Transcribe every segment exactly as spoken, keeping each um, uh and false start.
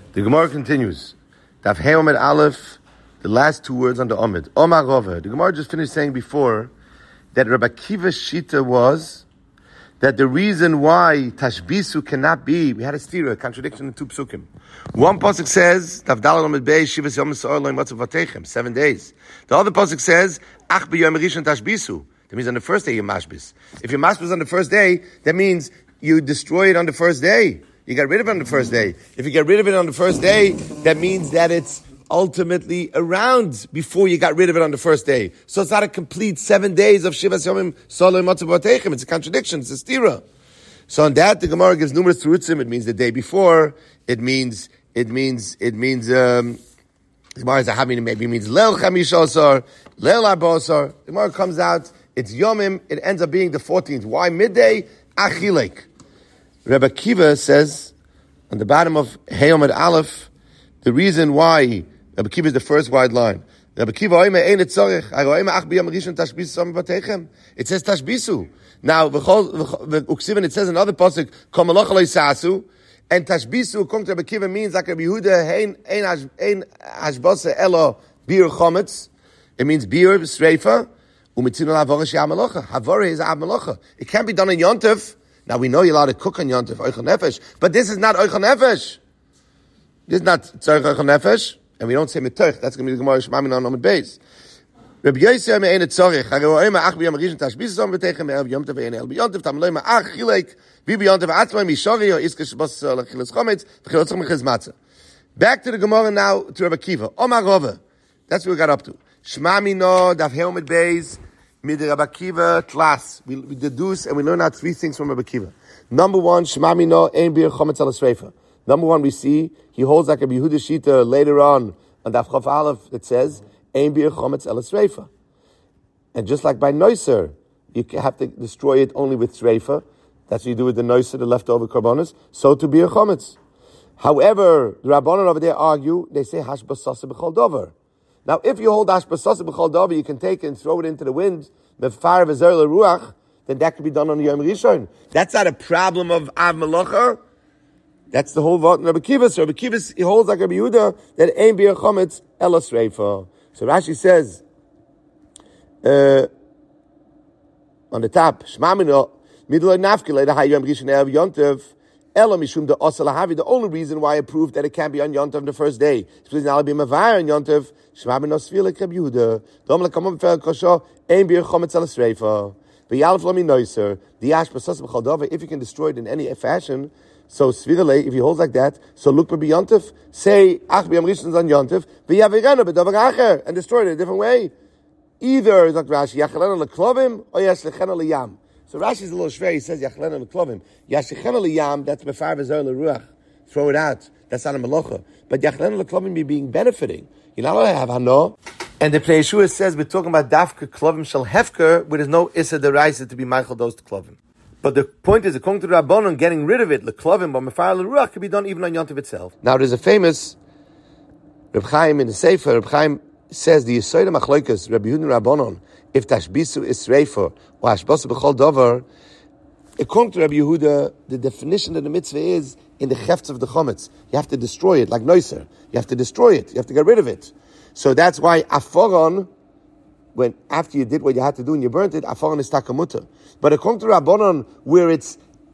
The Gemara continues. Daf Hey Omed Aleph, the last two words on the Omid. Omar Rova. The Gemara just finished saying before that Rabbi Akiva's shita was that the reason why Tashbisu cannot be, we had a stira, a contradiction in two psukim. One pasuk says, Daf Daled Omed Beis, Shivas Yom Yisrael Lo Yimotzav Vatechem, seven days. The other pasuk says, Ach b'yom rishon Tashbisu. That means on the first day you mashbis. If you mashbis on the first day, that means you destroy it on the first day. You got rid of it on the first day. If you get rid of it on the first day, that means that it's ultimately around before you got rid of it on the first day. So it's not a complete seven days of Shivas Yomim Solei Matzav Vatechem. It's a contradiction. It's a stira. So on that, the Gemara gives numerous terutzim. It means the day before. It means, it means, it means, um, the Gemara is a having, maybe means Leil Chamish Osar, Leil Arba Osar. The Gemara comes out, it's Yomim, it ends up being the fourteenth. Why midday? Achilek. Rabbi Akiva says, on the bottom of Hey Omed Aleph, the reason why Rabbi Akiva is the first wide line. Rabbi Akiva, it says Tashbisu. Now, it says in other pasuk, and Tashbisu, according to Rabbi Akiva, means like Rabbi Yehuda, ein hashbasa elo bir chometz. It means bir sreifa. Havara is av melacha. It can't be done in Yontif. Now we know you're allowed to cook on Yontif, Oichel Nefesh, but this is not Oichel Nefesh. This is not Tzarech Oichel Nefesh, and we don't say Metoich. That's going to be the Gemara Shemamin on the base. Rabbi Yosef me'en et Tzarech. Hagei oima ach b'yom rishon tashbis zom v'techem me'el b'yomtiv ve'en el b'yomtiv tam loima ach chilek vi b'yomtiv atzmai mishori o iske shbos l'chilas chometz v'chilas chom l'chilas matzah. Back to the Gemara now to Rabbi Akiva. Omar Rova. That's what we got up to. Shema mino daf Hey Omed Beis. Mid Rabbi Akiva class. We, we deduce and we learn out three things from Rabbi Akiva. Number one, Shema mino ein bir chometz al sreifa. Number one, we see he holds like a Yehuda Shita later on on Daf Chaf Aleph that says ein bir chometz al sreifa. And just like by noiser, you have to destroy it only with sreifa. That's what you do with the noiser, the leftover karbonos. So to bir chometz. However, the Rabbanon over there argue. They say hashbasasa b'chol dover. Now, if you hold Ashbasasa b'chol davar, you can take it and throw it into the wind, mefar v'zer l'ruach, then that can be done on the Yom Rishon. That's not a problem of Av Melacha. That's the whole vote in Rabbi Akiva. So Rabbi Akiva, he holds like Rabbi Yehuda, that ein bir chometz ela sreifa. So Rashi says, uh, on the top, Shema mino, midloi nafki leida hayom rishon erev yontev, ela mishum de osa lahavi. The only reason why I proved that it can't be on Yontev on the first day is because now it'll be mavar on Yontev. Shema mino svilek Rabbi Yehuda. Dom lekamom b'fer kosho, ein bir chometz ela sreifa. V'yalef lo mi noiser, the ash b'sas b'chol davar, if you can destroy it in any fashion, so svirele, if he holds like that, so look Rabbi Yontev, say, ach b'yom rishon on Yontev, v'yavirena b'davar acher, and destroy it in a different way. Either, like Rashi, yachalena leklovim, or yashlechena liyam. So Rashi's a little shver, he says, yachalena leklovim. Yashlechena liyam, that's mefar v'zer l'ruach. Throw it out. That's not a melacha. But yachalena leklovim be being benefiting. You're not allowed to have hano. And the Pnei Yeshua says we're talking about dafka klovim shel hefker, where there's no issa deraisa to be meichel those to klovim. But the point is, according to the Rabbanon, getting rid of it, the klovim, but mefar l'ruach, can be done even on Yontiv itself. Now there's a famous Reb Chaim in the Sefer. Reb Chaim says the Yisoid Machloikas, Rabbi Yehuda Rabbanon, if tashbisu is reifa or hashbasa b'chol davar, according to Rabbi Yehuda, the definition of the mitzvah is in the hefts of the chometz. You have to destroy it, like noiser. You have to destroy it. You have to get rid of it. So that's why aforon, when after you did what you had to do and you burnt it, aforon is takamuta. But according to Rabbanon, where it's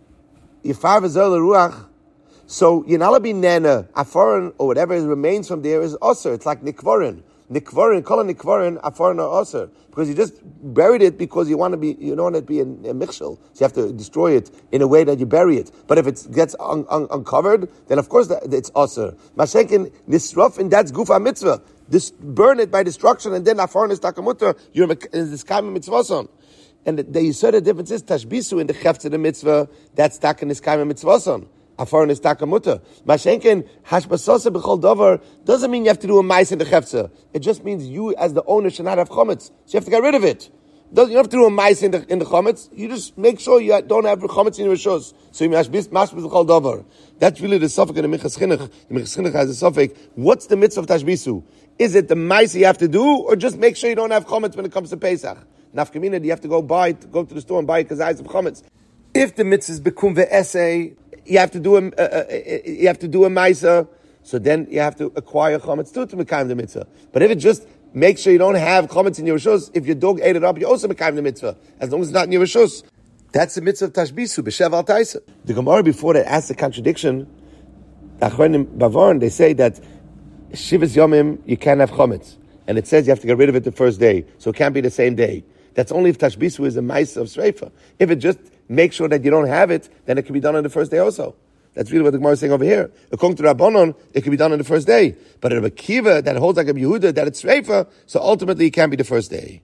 yifar v'zer l'ruach, so yinalabi nena, aforon or whatever remains from there is osir. It's like nikvorin. Nikvorin, kol nikvorin, aforon or osir. Because you just buried it because you want to be, you don't want it to be a, a michshel. So you have to destroy it in a way that you bury it. But if it gets un, un, uncovered, then of course that, it's osir. Mashenkin nisrof, and that's gufa mitzvah. This, burn it by destruction, and then aforon is takamuta, you're in this kaim mitzvason. And the, the Yisod difference is tashbisu in the chefts of the mitzvah, that's tak in this kaim mitzvason. Aforon is takamuta. Mashenkin hashbasasa b'chol davar doesn't mean you have to do a mais in the chefza. It just means you as the owner should not have chometz. So you have to get rid of it. You don't have to do a mais in the in the chometz. You just make sure you don't have chometz in your rishos. So you mashbis mashbis b'chol davar. That's really the suffix in the Minchas Chinuch. The Minchas Chinuch has a suffix. What's the mitzvah of tashbisu? Is it the mais you have to do, or just make sure you don't have chometz when it comes to Pesach? Nafkamina, you have to go buy, go to the store and buy kazayis of chometz. If the mitzvah is bekum ve'esei, you have to do a, uh, uh, you have to do a maisa, so then you have to acquire chametz too to mekayim the mitzvah. But if it just make sure you don't have chametz in your rishus, if your dog ate it up, you also mekayim the mitzvah, as long as it's not in your rishus. That's the mitzvah of tashbisu, b'shev al taisa. The Gemara before that asked the contradiction. Achronim Bavaron, they say that Shivas Yomim, you can't have chametz. And it says you have to get rid of it the first day. So it can't be the same day. That's only if tashbisu is a ma'isa of sreifa. If it just makes sure that you don't have it, then it can be done on the first day also. That's really what the Gemara is saying over here. According to Rabbanon, it can be done on the first day. But in Rabbi Kiva, that holds like a Yehuda, that it's sreifa, so ultimately it can't be the first day.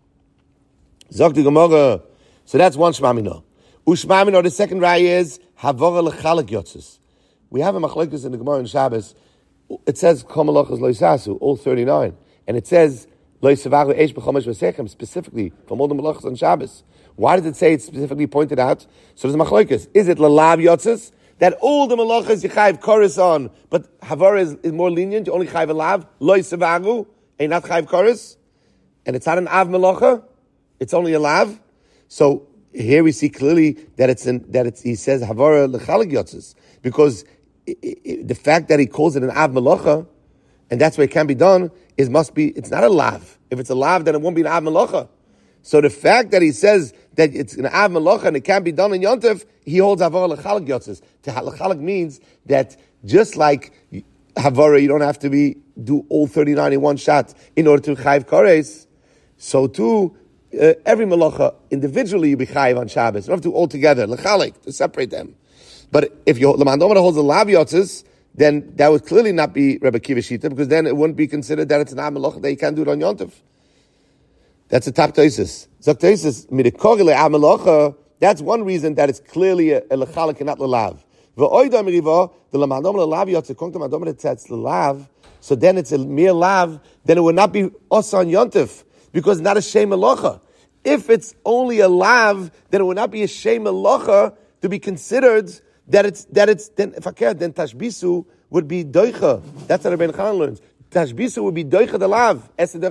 Zog the Gemara. So that's one shmamino. Ushmamino, the second raya is havora lechalak yotzes. We have a machlokes in the Gemara in Shabbos. It says kol malachos lo yisasu, all thirty-nine, and it says lo yisavaru eish b'chomesh v'sechem, specifically from all the malachos on Shabbos. Why does it say it's specifically pointed out? So there's machlokes. Is it lalav yotzes that all the malachos you chayiv chorus on, but havara is, is more lenient? You only chayiv a lav lo yisavaru, and not chayiv chorus, and it's not an av malacha. It's only a lav. So here we see clearly that it's in, that it's he says havara lechalak yotzes because it, it, the fact that he calls it an av malacha, and that's where it can be done, is must be it's not a lav. If it's a lav, then it won't be an av malacha. So the fact that he says that it's an av malacha and it can be done in yontif, he holds havara lechalak yotzes. To lechalak means that just like havara, you don't have to be do all thirty-nine in one shot in order to chayiv kares. So too. Uh, every malacha individually you be chayiv on Shabbos. You don't have to do all together, lechalik, to separate them. But if you Lamandomar holds the lav yotzes, then that would clearly not be Rebbe Kiva Shita, because then it wouldn't be considered that it's an av malacha that you can't do it on Yontif. That's a top toisis. Zok toisis midikogile av malacha. That's one reason that it's clearly a, a lechalik and not lelav. V'oida miriva the Lamandomar lav yotzes kong to Lamandomar that says lelav. So then it's a mere lav. Then it would not be os on Yontif. Because it's not a shem malacha. If it's only a lav, then it would not be a shem malacha to be considered that it's that it's then if I care then tashbisu would be doicha. That's what Rabbeinu Chanan learns. Tashbisu would be doicha the lav.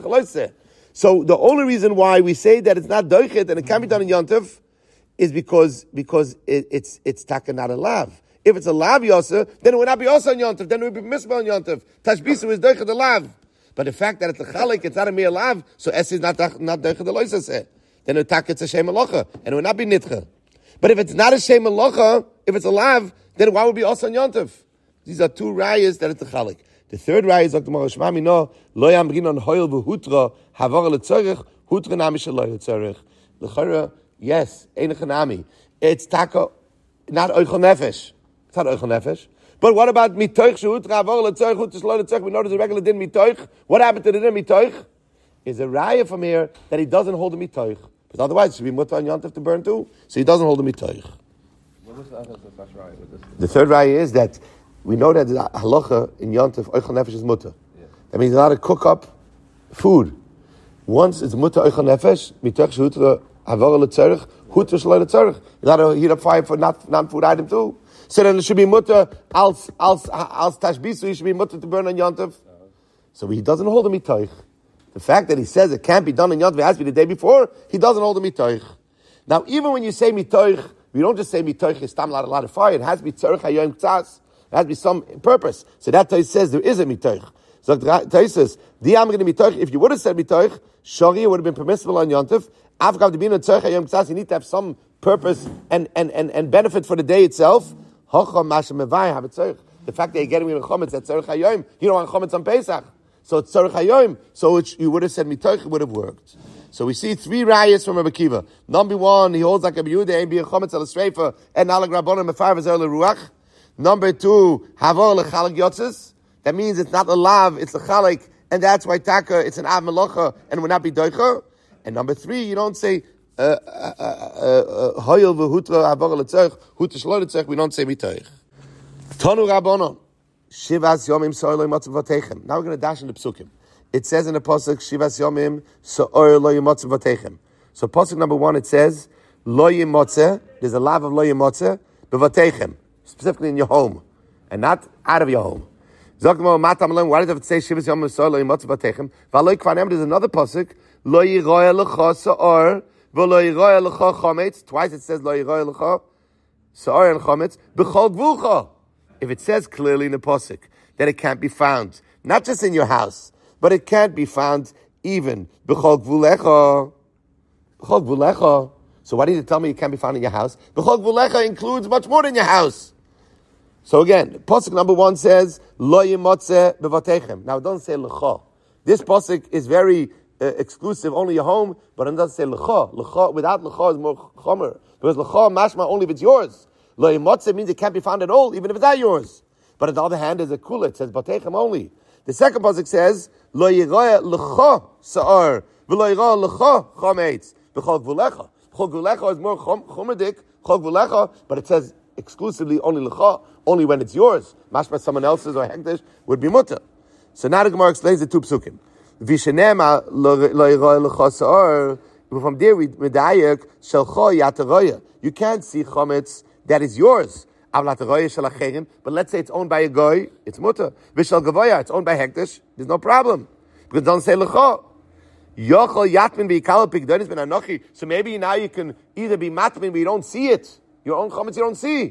So the only reason why we say that it's not doichet and it can't be done in yontif is because because it, it's it's taka not a lav. If it's a lav yosa, then it would not be also in yontif. Then it would be misbah on yontif. Tashbisu is doicha the lav. But the fact that it's a chalik, it's not a mere lav, so es is not not deicha the loisaseh. Then it it's a shem malacha, and it would not be nitcha. But if it's not a shem malacha, if it's a lav, then why would it be also yontif? These are two rayas that it's a chalik. The third raya is Doctor Shmami no lo yamrin on hoil v'hutra havar letzorich hutra nami shelo letzorich. L'chara, yes, ein chanami. It's taka, not oichel nefesh. It's not oichel nefesh. But what about mitoich shehutra havar letzorich hutra shelo letzorich? We know there's a regular din mitoich. What happened to the din mitoich? Is a raya from here that he doesn't hold the mitoich. Because otherwise it should be mutar and yontif to burn too. So he doesn't hold the mitoich. What was the other raya with this? The third raya is that we know that the halacha in Yontif, oichel nefesh is mutter. Yeah. That means you're allowed to cook up food. Once it's mutter oichel nefesh, mitoch shehutra havara letzorich, hutra shelo letzorich. You're allowed to heat up fire for not non-food item too. So then it should be mutter als als als tashbisu. He should be mutter to burn on Yontif. Uh-huh. So he doesn't hold the mitoich. The fact that he says it can't be done in Yontif, it has to be the day before. He doesn't hold the mitoich. Now, even when you say mitoich, we don't just say mitoich is tam a lot of fire. It has to be tzorich hayom k'tzas. There has to be some purpose. So that Tais says there is a mitoich. So Tais says, if you would have said mitoich, shari would have been permissible on Yontif. Avgav to be in a tzorich hayom k'tzas, you need to have some purpose and, and, and, and benefit for the day itself. The fact that you're getting rid of chometz at tzorich hayom, you don't want chometz on Pesach. So it's tzorich hayom. So it, you would have said mitoich, it would have worked. So we see three rayas from Rebbe Kiva. Number one, he holds like a Yehuda and be a chometz al streifa and alag rabbanon mefarv ezer leruach. Number two, havor lechalak yotzes. That means it's not a lav, it's a chalik, and that's why taka, it's an av melocha, and it would not be doicha. And number three, you don't say hoyel v'hutra havor letzorich, hutra shelo letzorich. We don't say mitoich. Tonu rabbanon shivas yomim so'or lo yimotzav v'teichem. Now we're going to dash in the psukim. It says in the pasuk shivas yomim so'or lo yimotzav v'teichem. So pasuk number one, it says lo yimotze. There's a lav of lo yimotze b'v'teichem. Specifically in your home, and not out of your home. Why did it say Shivas Yom Yisrael Lo Yimotzav V'Teichem? V'Aloi Kvanem, there's another pasuk, Lo Yiroya L'cha Sa'or, V'Lo Yiroya L'cha Chometz. Twice it says Lo Yiroya L'cha Sa'or and Chometz, B'Chol Gvulcha. If it says clearly in the pasuk that it can't be found. Not just in your house, but it can't be found even b'chol gvulecha. B'chol gvulecha. So why did you tell me it can't be found in your house? B'chol gvulecha includes much more than your house. So again, pasuk number one says, Lo yimotze bevatechem. Now it doesn't say l'cha. This pasuk is very uh, exclusive, only your home, but it doesn't say l'cha. L'cha, without l'cha is more chomer. Because l'cha mashma only if it's yours. Lo yimotze means it can't be found at all, even if it's not yours. But on the other hand, there's a kula, it says batechem only. The second pasuk says, Lo yiroya l'cha sa'ar, v'lo yiroya l'cha chometz, b'chol gvulecha. B'chol gvulecha is more chomerdik, b'chol gvulecha, but it says exclusively only l'cha, only when it's yours. Mashma someone else's or hekdesh would be mutter. So now the Gemara explains the two psukim. Vishenema lo yiroya l'cha sa'ar, from there we medayek shelcha yataroya. You can't see chometz that is yours. But let's say it's owned by a goy, it's mutter. Vishal gavoya, it's owned by hekdesh, there's no problem. Because it doesn't say l'cha. Yochel yatmin b'yikal pigdonis ben anochi. So maybe now you can either be matmin, but you don't see it. Your own chometz you don't see.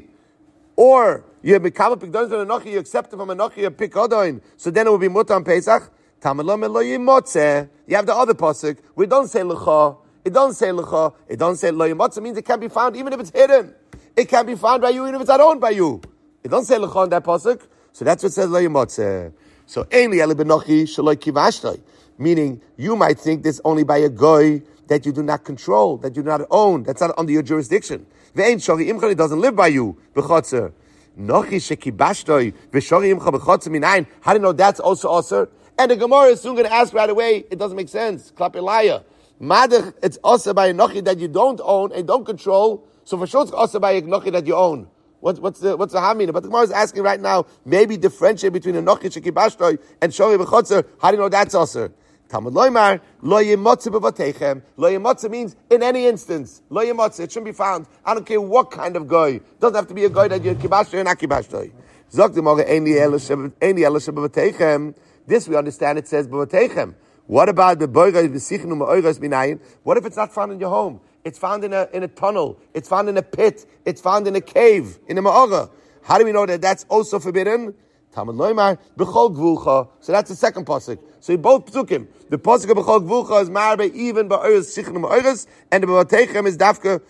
Or you have b'kal pigdonis ben anochi, you accept it from anochi, a pikodoin. So then it will be mutter on Pesach. Tamalom lo yimotze. You have the other pasuk, we don't say l'cha. It doesn't say l'cha. It doesn't say lo yimotze. Means it can be found even if it's hidden. It can be found by you even if it's not owned by you. It doesn't say l'cha in that pasuk. So that's what says lo yimotze. So ein li ele benochi shaloi kivashtoi. Meaning you might think this only by a goy that you do not control, that you do not own, that's not under your jurisdiction. Ve'ein shori imcha, it doesn't live by you. B'chotzer. Nochi shekibashtoi v'shori imcha b'chotzer minayin. How do you know that's also aser? And the Gemara is soon going to ask right away, it doesn't make sense. Klap Elia. Madach, it's also by a nochi that you don't own and don't control. So for sure it's also by a nochi that you own. What, what's the what's the hamina? But the Gemara is asking right now, maybe differentiate between a nochi shekibashtoi and shori b'chotzer. How do you know that's also? Talmud loymar lo yimotze b'vatechem. Lo yimotze means in any instance. Lo yimotze, it shouldn't be found. I don't care what kind of goy. It doesn't have to be a goy that you're kibashtoi or not kibashtoi. Zok the Gemara ein li elisha b'vatechem. This we understand. It says b'vatechem. What about the boigas b'sichnu ma'oigas minayin? What if it's not found in your home? It's found in a in a tunnel. It's found in a pit. It's found in a cave, in a ma'ora. How do we know that that's also forbidden? Talmud loymar b'chol gvulcha. So that's the second pasuk. So you both psukim. The pasuk of b'chol gvulcha is marbe even ba'oigas sichnu ma'oigas, and the b'vatechem is dafka.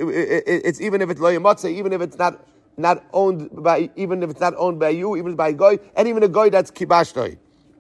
It's even if it's lo yimotze, even if it's not not owned by, even if it's not owned by you, even by a goy, and even a goy that's kibashtoi.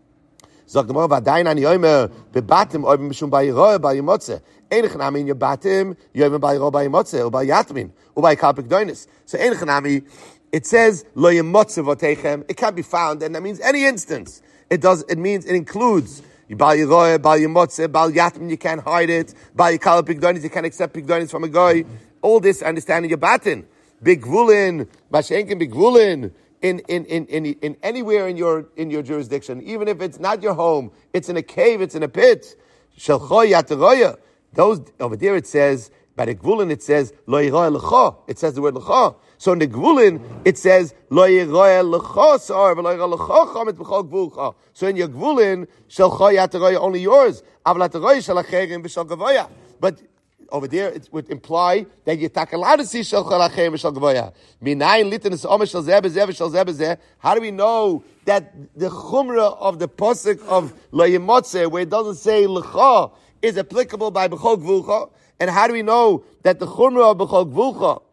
Sagt the Gemara, "Vadayin ani yomer bebatim oivim mishum ba'yiroy ba'yimotze." Einich nami in your batim yomer ba'yiroy ba'yimotze or ba'yatmin or ba'yikal pekdonis. So einich nami, it says lo yimotze v'techem. It can't be found, and that means any instance. It does. It means it includes ba'yiroy ba'yimotze ba'yatmin. You can't hide it. Ba'yikal pekdonis. You can't accept pekdonis from a guy. All this, understanding your batin. Big gvulin, mashenkin big gvulin. In, in, in, in, in anywhere in your, in your jurisdiction, even if it's not your home, it's in a cave, it's in a pit. Shelchoy yataroya. Those, over there it says, by the gvulin it says, lo yiroya l'cha. It says the word l'cha. So in the gvulin, it says, lo yiroya l'cha sa'ar, v'lo yiroya l'cha chamet b'chol gvulcha. So in your gvulin, shelchoy yataroya only yours. Aval yataroya shel acherim v'shel gavoya. But over there, it would imply that you're allowed to see shel chalachem v'shel gavoya. Minayin litin is omer shel zeh b'zeh v'shel zeh b'zeh. How do we know that the chumrah of the pasuk of lo yimotze, where it doesn't say l'cha, is applicable by b'chol gvulcha? And how do we know that the chumrah of b'chol gvulcha,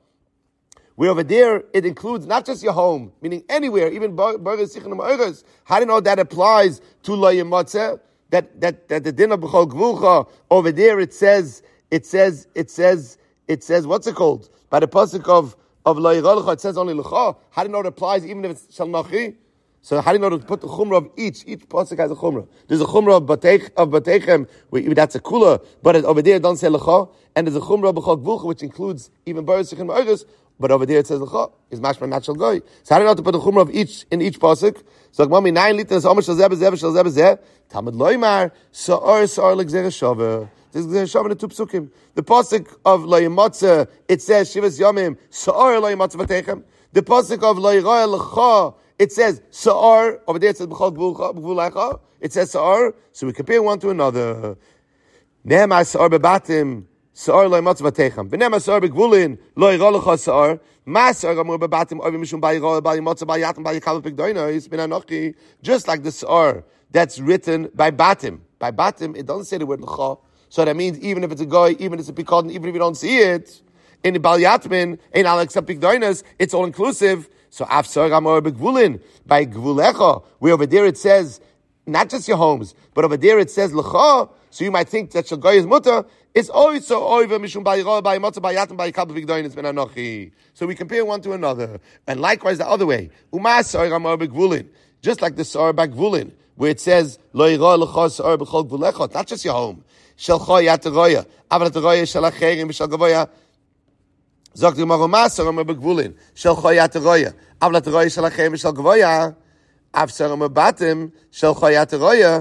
where over there it includes not just your home, meaning anywhere, even burgers, sichon, and ma'oras, how do you know that applies to lo yimotze? That that that the din of b'chol gvulcha over there it says. It says, it says, it says, what's it called? By the pasuk of, of lo yirolecha, it says only l'cha. How do you know it applies even if it's shel nachi? So how do you know to put the chumrah of each? Each pasuk has a chumrah. There's a chumrah of batech, of batechem, that's a kula, but it, over there it doesn't say l'cha. And there's a chumrah of b'chol gvulcha, which includes even baris and ma'oras, but over there it says l'cha. Is mashma natural goy. So how do you know to put the chumrah of each, in each pasuk? So mami nine liters, omer shel zeh b'zeh v'shel zeh b'zeh. Talmud loymar, sa'or sa'or l'gzera shaver. This is the two psukim. The pasuk of lo yimotze, it says shivas yomim sa'or lo yimotze v'techem. The pasuk of lo yiroya l'cha, it says sa'or. Over there it says b'chol gvulcha. It says sa'or. So we compare one to another. Nehemar sa'or bebatim Sa'ar loy matzah batechem. V'nema sa'ar begvulin, loy rolocha sa'ar. Masar amur bebatim oivim mishum bayi rola, bayi matzah, bayi yatim, bayi kalot pekdoinos, min anochi. Just like the sa'ar that's written by batim. By batim, it doesn't say the word l'cha. So that means even if it's a goy, even if it's a pikadon, even if you don't see it, in the bal yatmin, in al except pekdoinos, it's all inclusive. So af sa'ar amur begvulin, by gvulecha, where over there it says, not just your homes, but over there it says l'cha, so you might think that Shagoy is mutter. It's also oiva mishum bayiro by matzah bayatim by kabel vigdoinis ben anochi. So we compare one to another, and likewise the other way. Umas sa'ar amar begvulin, just like the sa'ar begvulin, where it says lo yira l'cha sa'ar b'chol gvulechot, not just your home. Shelcha yatagoya, aval yatagoya shalacherim b'shal gavoya. Zok the gemara umas sa'ar amar begvulin, shelcha yatagoya, aval yatagoya shalacherim b'shal gavoya. Av sa'ar amar batim, shelcha yatagoya.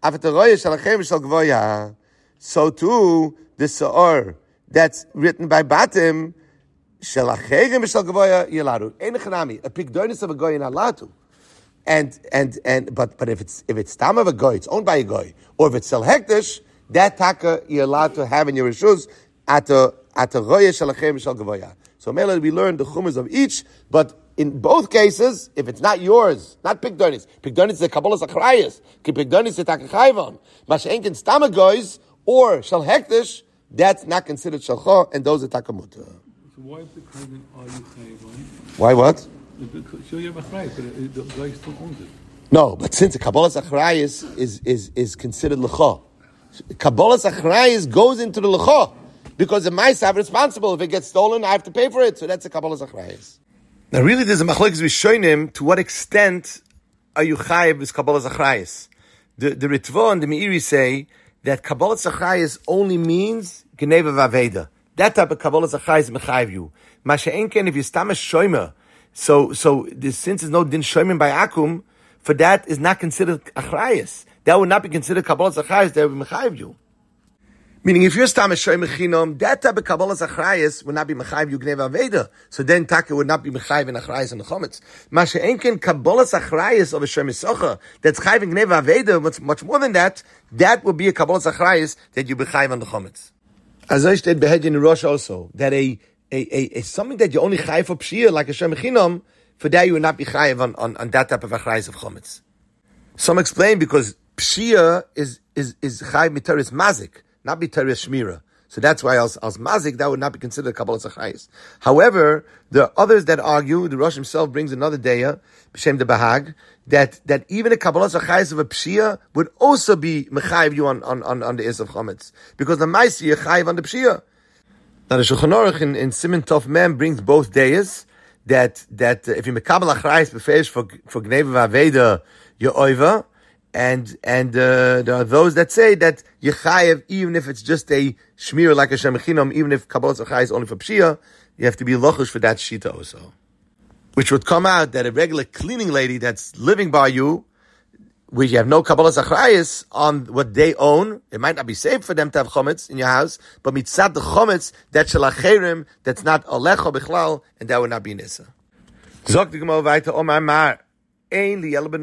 So too, the Sa'ar that's written by Batim, Shalacherim B'Shal Gavoya Yeladu. Ein Chanami, a pigdonis of a goy in Alatu. And, and, and, but, but if it's, if it's Tam of a goy, it's owned by a goy, or if it's Sel Hektish, that taka you're allowed to have in your Rishus at a, at a Goya Shalacherim B'Shal Gavoya. So, Mela, we learn the Chumas of each, but in both cases, if it's not yours, not pigdonis, pigdonis is a Kabbalah Zachrayas, pigdonis is a Takachayvon, Masha'enkin Stamagoys, or Shal Hektish, that's not considered Shalcha, and those are Takamuta. So why is the Chayvon are you Chayvon? Why what? Sure, you have a Chay, but the guy still owns it. No, but since the Kabbalah Zachrayas is, is, is considered L'cha, Kabbalah Zachrayas goes into the L'cha, because the Ma'asav is responsible. If it gets stolen, I have to pay for it, so that's the Kabbalah Zachrayas. Now, really, there's a machlokes Rishonim to what extent are you chayiv with Kabbalah Zachrayas. The the Ritva and the Meiri say that Kabbalah Zachrayas only means Geneva Vaveda. That type of Kabbalah Zachrayas mechayiv you. Masha'enken, if you stam a shomer, so so this, since there's no din shomer by akum, for that is not considered Achrayas. That would not be considered Kabbalah Zachrayas. That would be mechayiv you. Meaning, if you're stam a shomer chinom, that type of Kabbalah Zachrayas would not be mechayiv you Geneva Vaveda. So then Taka would not be mechayiv in Achrayas and the Chometz. Masha'enken Kabbalah Zachrayas of a shomer socha that's chayiv in Geneva Vaveda, much much more than that. That would be a Kabbalah Zachrayas that you bechayiv on the Chometz. As I said, behed in Rosh also that a a a, a something that you only chayiv for pshia like a shomer chinom, for that you would not be chayiv on, on on that type of Achrayas of Chometz. Some explain because pshia is is is chayiv mitaris mazik, not mitaris shmira. So that's why als, als mazik, that would not be considered Kabbalah Zachrayas. However, there are others that argue, the Rosh himself brings another daya, B'Shem de Bahag, that, that even a Kabbalah Zachrayas of a Pshia would also be mechayiv you on, on, on, on the Is of Chometz. Because the Maisi is chayiv on the Pshia. Now the Shulchan Aruch in, in Siman Tov Mem brings both dayas, that, that uh, if you mekabel Achrayas befesh for, for Gneva Vaveda, you're oiva, And and uh, there are those that say that Yechayev, even if it's just a shmir like a shemechinam, even if Kabbalah Zachrayas is only for pshia, you have to be lochush for that shita also. Which would come out that a regular cleaning lady that's living by you, where you have no Kabbalah Zachrayas on what they own, it might not be safe for them to have chometz in your house, but mitzad the chometz that shalacherim, that's not alecha bichlal, and that would not be nisa. Zok the Gemara weiter Omar Mar. We're talking about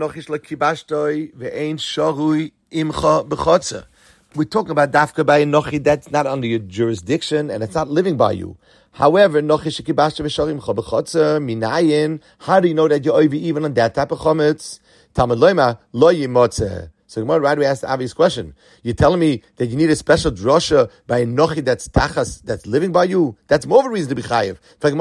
dafka by nochi that's not under your jurisdiction and it's not living by you. However, nochi shekibashta v'sharim cha b'chotzer minayin. How do you know that you're over even on that type of chometz? Talmud loyma lo yimotze. So Gemara right away asked the obvious question. You're telling me that you need a special drosha by a nochi that's tachas, that's living by you? That's more of a reason to be chayiv.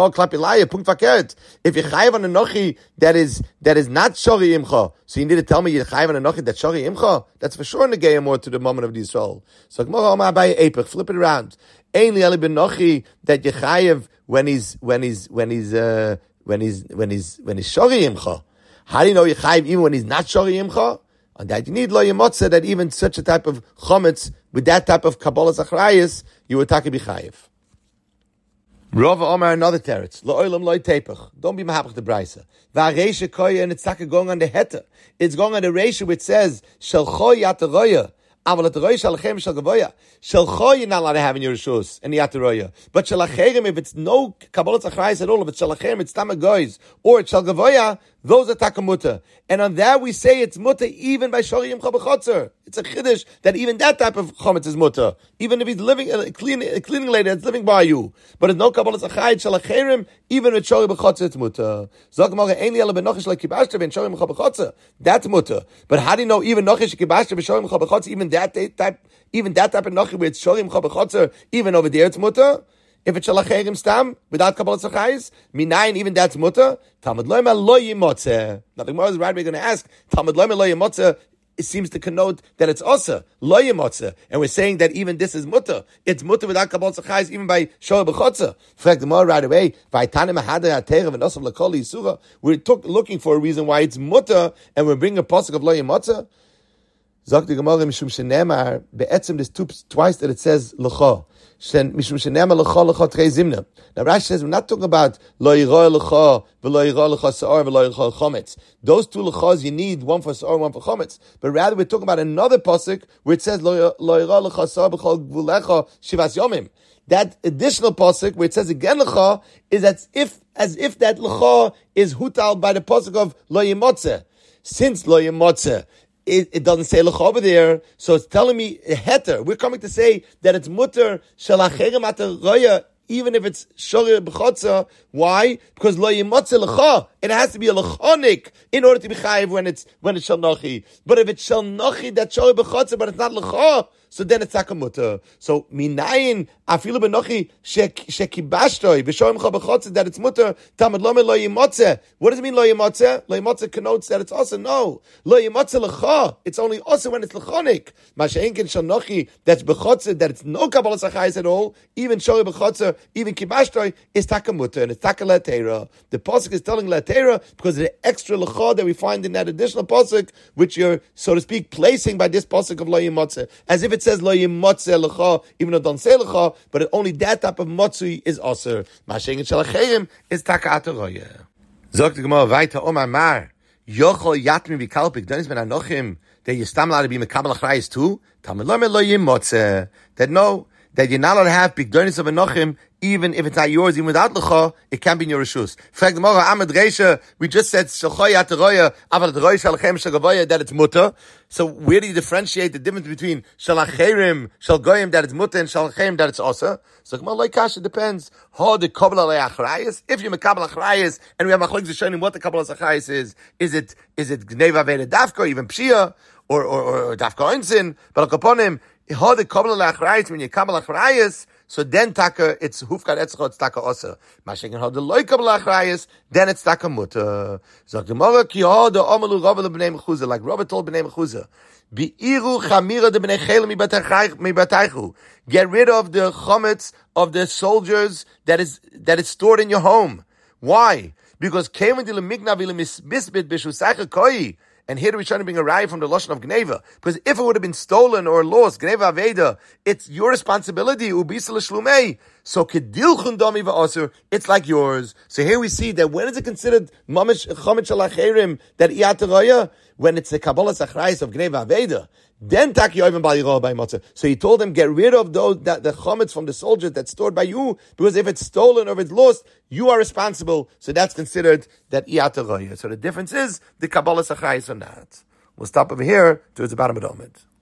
If you're chayiv on a nochi that is, that is not shori imcha, so you need to tell me you're chayiv on a nochi that's shori imcha? That's for sure negayah more to the moment of the Yisrael. So Gemara Omar Abaye Eipach, flip it around. Ein li ali ben nochi that you're chayiv when he's, when he's, when he's, uh, when he's, when he's, when he's shori imcha. How do you know you're chayiv even when he's not shori imcha? On that you need lo yemotze that even such a type of chometz with that type of Kabbalah Zachrayas you would take be chayiv. Rava Omar another teretz lo olam lo tepach. Don't be mahapach the braysa. Va'reisha koya and it's taka going on the heta. It's going on the reisha which says shel choy yataroya. Aval ataroya shalachem shel gavoya. Shel choy you're not allowed to have in your rishus and yataroya. But shalacherim if it's no Kabbalah Zachrayas at all, if it's shalachem it's tamagoys or it's shel gavoya, those are takamuta. And on that we say it's muta even by shori yimcha b'chotzer. It's a chiddush that even that type of chometz is muta, even if he's living a clean, a cleaning lady that's living by you. But it's no kabbalas achayit shalacherim, even with shori b'chotzer it's muta. Zok Gemara ein li ela benochish like kibashter ben shori yimcha b'chotzer. That's muta. But how do you know even nochish kibashter ben shori yimcha b'chotzer, even that type, even that type of nochish where it's shori yimcha b'chotzer, even over there it's muta? If it's shalacherim stam, without kabbalas achayis, minayin, even that's muta. Talmud loyma lo yimotze. Now the Gemara is right, we're going to ask, Talmud loyma lo yimotze, it seems to connote that it's osa, lo yimotze. And we're saying that even this is muta. It's muta without kabbalas achayis, even by shor b'chotze. In fact, the Gemara right away, v'aytanim ahada ha'terev and osav l'kol yisura, we're took, looking for a reason why it's muta, and we're bringing a pasuk of lo yimotze. Zok the Gemara, mishum shenemar, be'etzim, there's two, twice that it says l'cho. Now Rashi says we're not talking about lo yirah lecha v'lo yirah lecha sa'or v'lo yirah chometz. Those two lechas you need, one for sa'or, one for chometz. But rather we're talking about another pasuk where it says lo yirah lecha sa'or b'chol gvulecha shivas yomim. That additional pasuk where it says again lecha is as if as if that lecha is hutal by the pasuk of lo yimotze. Since lo yimotze, It, it doesn't say lech over there, so it's telling me heter. We're coming to say that it's mutter shalacherem ataroya, even if it's shori b'chotza. Why? Because lo yimotze lecha. It has to be a lechonik in order to be chayiv when it's when it's shalnochi. But if it's shalnochi, that's shori b'chotza, but it's not lecha, so then it's takamuta. So minayin afilu benochi shekibashtoi b'shorim cha b'chotza that it's mutter. Tamad lome lo yimotze. What does it mean lo yimotze? Lo yimotze connotes that it's also no lo yimotze lecha. It's only also when it's lechonik. Masha'inkin shalnochi that's b'chotza that it's no kabbalas achayis at all. Even shori b'chotza, even kibashtoi is takamuta and it's takalatera. The pasuk is telling latera because of the extra lecha that we find in that additional pasuk, which you're so to speak placing by this pasuk of lo yimotze, as if it's It says lo yimotze lecha, even though it don't say lecha, but only that type of motzui is aser. Mashengen shalacherim is taka'ataroya. Zok the Gemara weiter Omar Mar yochol yatmi v'kalpik donis ben anochim that you stam allowed to be mekabel achrayis too. Tamid lo lo yimotze that no that you're not allowed to have big donis of anochim even if it's not yours, even without lecha, it can be in your reshus. In fact, the Gemara Amad Reisha, we just said shalchoy ataroya, aval ataroya shalchem shalgavoya that it's muta. So where do you differentiate the difference between shalacherim shalgoyim that it's muta and shalchem that it's osa? So Gemara like kasha depends. How the kabbalah leachrayis? If you're mekabel achrayis, and we have machlokes showing what the kabbalah achrayis is, is it is it gneva veda dafka, even pshia, or or, or dafka einzin? But akaponim, how the kabbalah leachrayis when you kabbalah achrayis. So then taka, it's hufkat etzcho, it's taka osa. Mashiach and how the loy kabbalah achrayis, then it's taka muta. Zok Gemara ki ha the amalu Rabba lebnei Mechuzah, like Rabba told bnei Mechuzah, bi'iru chamira de bnei chelim mibataychu. Get rid of the chometz of the soldiers that is that is stored in your home. Why? Because kevan di lemigna v'lemisbisbit b'shusaycha koi. And here we're trying to bring a raya from the Lashon of Gneva. Because if it would have been stolen or lost, Gneva Aveda, it's your responsibility, ubisa l'shlumei. So kedilchun dami v'asur, it's like yours. So here we see that when is it considered mamish chomet shalacherim, that iyataraya? When it's the Kabbalah Achrayis of Gneva Aveda. Then taki oivim bal yirah by matzah. So he told them, get rid of those that the chometz from the soldiers that's stored by you, because if it's stolen or if it's lost, you are responsible. So that's considered that iyataraya. So the difference is the Kabbalah Achrayis or not. We'll stop over here towards the bottom of the Omid.